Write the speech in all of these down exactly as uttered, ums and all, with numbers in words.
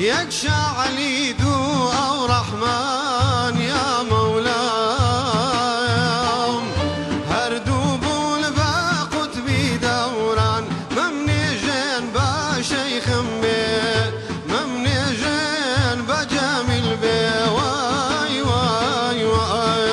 يكشى علي دو أو رحمن يا مولاي هردوب الباقت بدوران ممني جن بشيخ بي ممني جن بجميل بي واي واي واي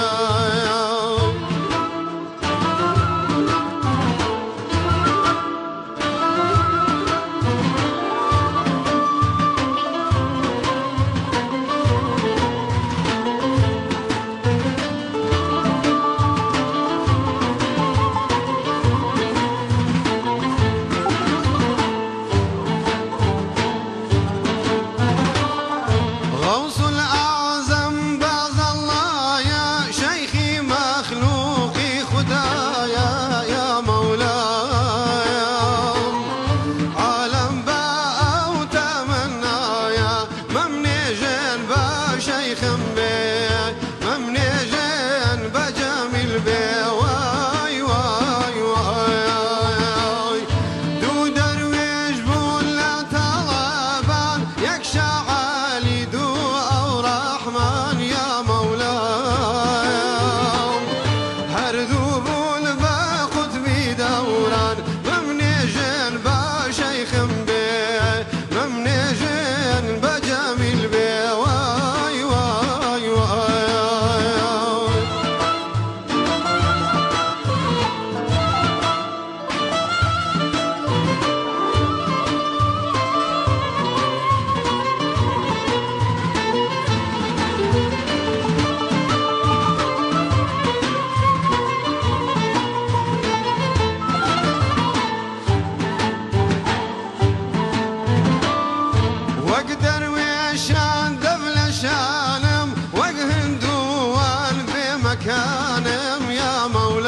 كانم يا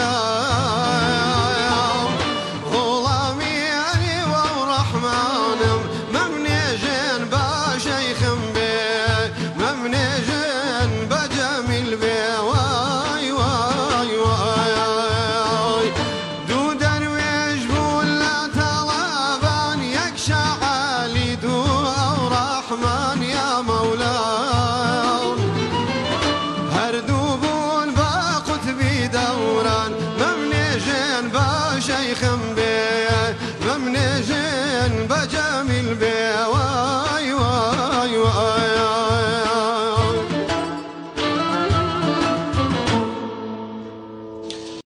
مولاي ظلامي ورحمانم ممني جن بشيخ بي ممني جن بجميل بي واي واي واي دو درويش بولا طلبان يكشى علي دو أو رحمن يا مولاي هردوب دوران ممني جن بشيخ بي ممني جن بجميل بي